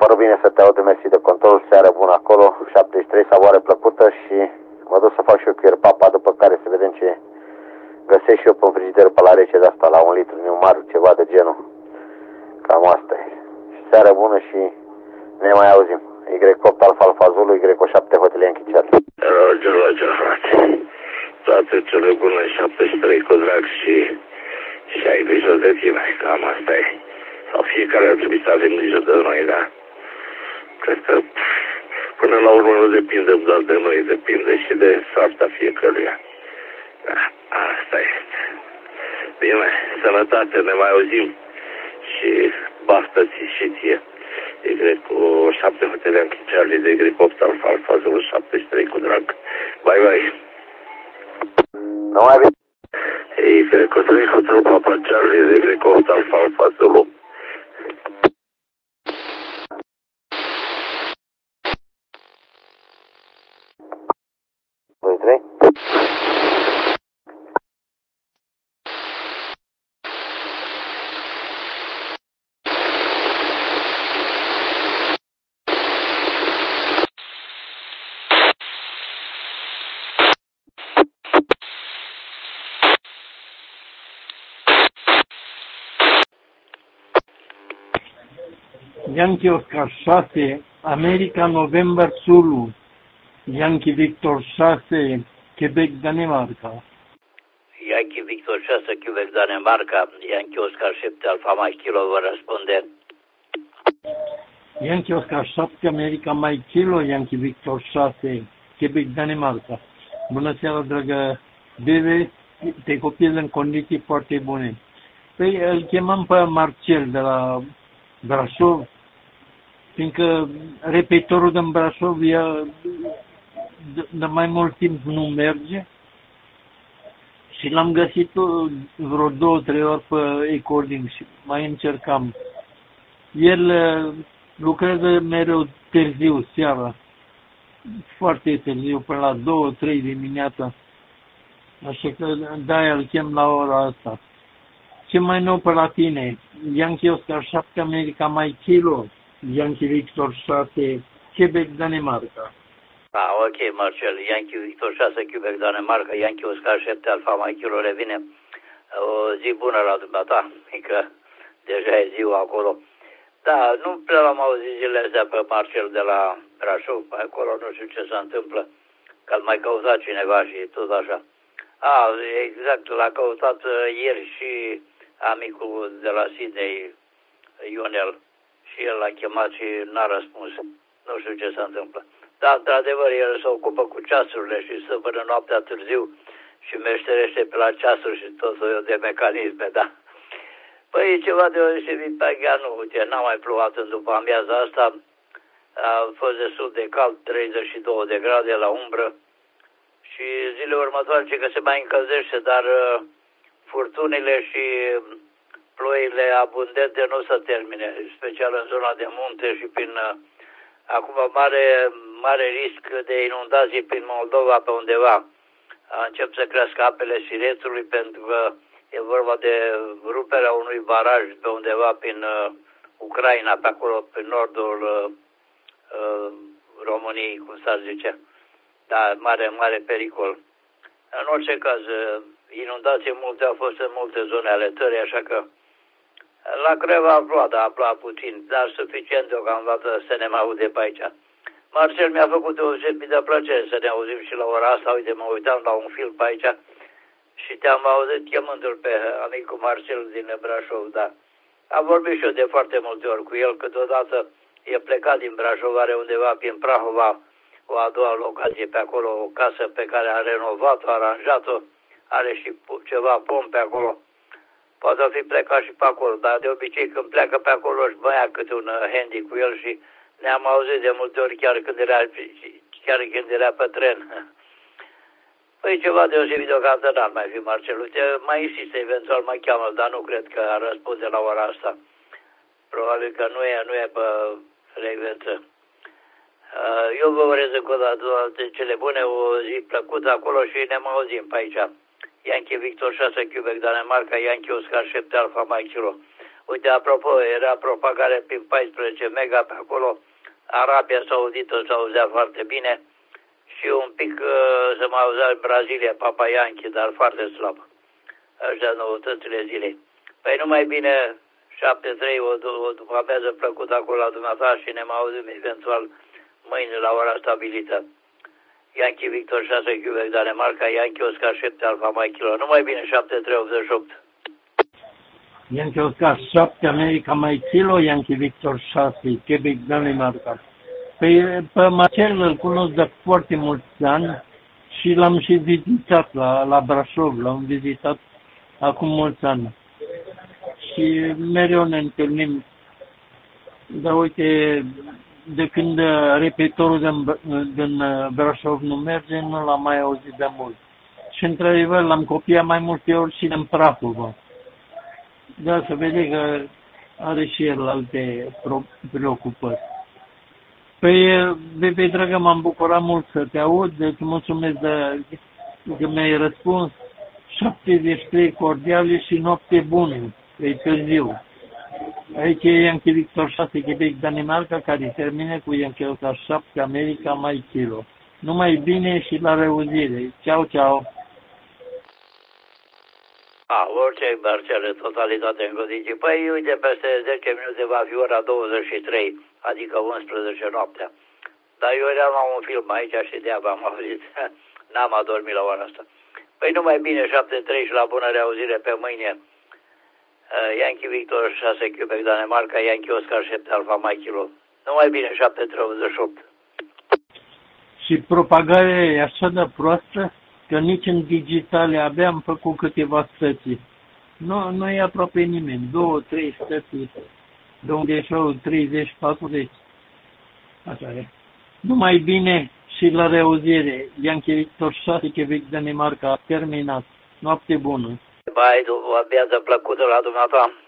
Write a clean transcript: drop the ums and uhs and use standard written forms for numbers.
Mă rog bine să te aud, mersi de control, seară bună acolo, 73, savoare plăcută și mă duc să fac și eu cuier papa, după care să vedem ce găsesc și eu pe frigider pe la rece de asta, la 1 litru Newmar, ceva de genul. Cam asta e. Și seară bună și ne mai auzim. Y8 Alfa Alfa Zulu, Y7 Hotel Yankee Charlie. Roger, frate. Toate cele bune, 73 cu drag și ai grijă de tine, cam asta e. Sau fiecare ar trebui să avem grijă de noi, da? Cred că până la urmă nu depinde doar de noi, depinde și de soarta fiecăruia. Da, asta este. Bine, sănătate, ne mai auzim și baftă-ți și ție. Y7 Hotel Yankee Charlie de Y8 Alfa Alfa Zulu 73 cu drag. Bye. Nu mai bine. Y3 Hotel Papa Charlie de Y8 Alfa Alfa Zulu. Yankee Oscar 6, America November Zulu, Yankee Victor 6, Quebec, Danemarca. Yankee Victor 6, Quebec, Danemarca, Yankee Oscar 7, Alfa Mike Kilo vă răspunde. Yankee Oscar 7, America Mike Kilo, Yankee Victor 6, Quebec, Danemarca. Bună seara, dragă Bebe, te copil în condiții foarte bune. Păi îl chemam pe Marcel de la Brașov, fiindcă repetorul din Brașov de mai mult timp nu merge și l-am găsit vreo 2-3 ori pe recording și mai încercam. El lucrează mereu târziu, seara, foarte târziu, până la 2-3 dimineața, așa că de-aia îl chem la ora asta. Ce mai nou pe la tine? Yankee Oscar 7, America Mike Kilo, Yankee Victor 6, Quebec, Danemarca. Ok, Marcel, Yankee Victor 6, Quebec, Danemarca, Yankee Oscar 7, Alfa Mike Kilo revine. O zi bună la dumneata, că deja e ziua acolo. Da, nu prea l-am auzit zilele astea pe Marcel de la Brașov, pe acolo nu știu ce se întâmplă, că-l mai căutat cineva și tot așa. Exact, l-a căutat ieri și amicul de la Sydney, Ionel, și el l-a chemat și n-a răspuns. Nu știu ce se întâmplă. Dar, într-adevăr, el se ocupă cu ceasurile și stă până noaptea târziu și meșterește pe la ceasuri și tot soiul de mecanisme, da. Păi, ceva deosebit pe Aghianu, uite, n-a mai plouat în după amiaza asta, a fost destul de cald, 32 de grade la umbră și zilele următoare ce că se mai încălzește, dar furtunile și ploile abundente nu se termine, special în zona de munte și prin, acum mare risc de inundații prin Moldova pe undeva. Încep să crească apele Siretului pentru că e vorba de ruperea unui baraj pe undeva prin Ucraina, pe acolo, pe nordul României, cum s-ar zice. Da, mare pericol. În orice caz, inundații multe au fost în multe zone ale țării, așa că la Craiova a plouat puțin, dar suficient deocamdată să ne mai aude pe aici. Marcel, mi-a făcut deosebit de plăcere să ne auzim și la ora asta. Uite, mă uitam la un film pe aici și te-am auzit chemându-l pe amicul Marcel din Brașov, da. Am vorbit și eu de foarte multe ori cu el, câteodată e plecat din Brașov, are undeva prin Prahova o a doua locație pe acolo, o casă pe care a renovat-o, a aranjat-o, are și ceva pom pe acolo. Poate fi plecat și pe acolo, dar de obicei când pleacă pe acolo își băia câte un handy cu el și ne-am auzit de multe ori chiar când era pe tren. Păi ceva deosebit deocamdată n-ar mai fi, Marcel. Uite, mai insistă, eventual mai cheamă, dar nu cred că ar răspunde la ora asta. Probabil că nu e pe frecvență. Eu vă urez încă o dată toate cele bune, o zi plăcută acolo și ne auzim pe aici. Yankee Victor 6, Quebec, Danemarca, Yankee Oscar 7, Alfa Mike Kilo. Uite, apropo, era propagare prin 14 mega pe acolo, Arabia Saudită s-auzea foarte bine și un pic se mai auzea în Brazilia, Papa Yankee, dar foarte slab. Așa noutățile zilei. Păi numai bine, 7-3, o după amiază plăcută acolo la dumneata și ne mai auzim eventual mâine la ora stabilită. Yankee Victor 6 Quebec Danemarca, Yankee Oscar 7 Alfa Mike Kilo. Numai bine, 7-3-88. Yankee Oscar 7 America Mike Kilo, Yankee Victor 6 Quebec Danemarca. Păi pe Marcel îl cunosc de foarte mulți ani și l-am și vizitat la Brașov, l-am vizitat acum mulți ani. Și mereu ne întâlnim. Dar uite, de când repetitorul din Brașov nu merge, nu l-am mai auzit de mult. Și într-adevăr l-am copiat mai multe ori și în Prahova. Da, se vede că are și el alte preocupări. Păi, Bebe dragă, m-am bucurat mult să te aud, deci mulțumesc că mi-ai răspuns. 73 cordiale și noapte bună, e târziu. Aici e Yankee Victor 6 Quebec Danemarca, care termine cu Yankee Oscar 7 America Mike Kilo. Numai bine și la reauzire. Ceau, ceau! Orice, Marcel, totalitate în condiții. Păi, uite, peste 10 minute va fi ora 23, adică 11 noaptea. Dar eu eram la un film aici și de-abia am auzit. N-am adormit la ora asta. Păi numai bine, 7-3 și la bună reauzire pe mâine. Yankee Victor 6 Quebec Danemarca, Yankee Oscar 7 Alfa Mike Kilo. Numai bine, 7-3-88. Și propagarea e așa de proastă că nici în digitale abia am făcut câteva stății. Nu e aproape nimeni. 2-3 stății. De unde ieșau 30-40. Așa e. Numai bine și la reauzire. Yankee Victor 6 Quebec Danemarca a terminat. Noapte bună. Bai, o viață plăcută la dumneata.